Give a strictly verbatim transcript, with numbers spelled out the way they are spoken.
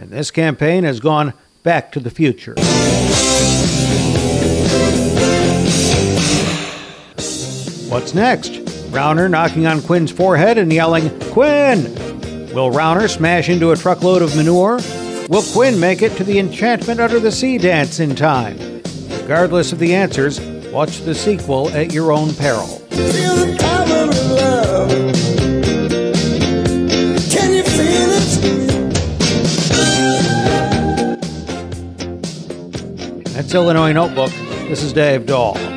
and this campaign has gone back to the future. What's next? Rauner knocking on Quinn's forehead and yelling, "Quinn!" Will Rauner smash into a truckload of manure? Will Quinn make it to the Enchantment Under the Sea dance in time? Regardless of the answers, watch the sequel at your own peril. Feel the power of love. Can you feel it? That's Illinois Notebook. This is Dave Dahl.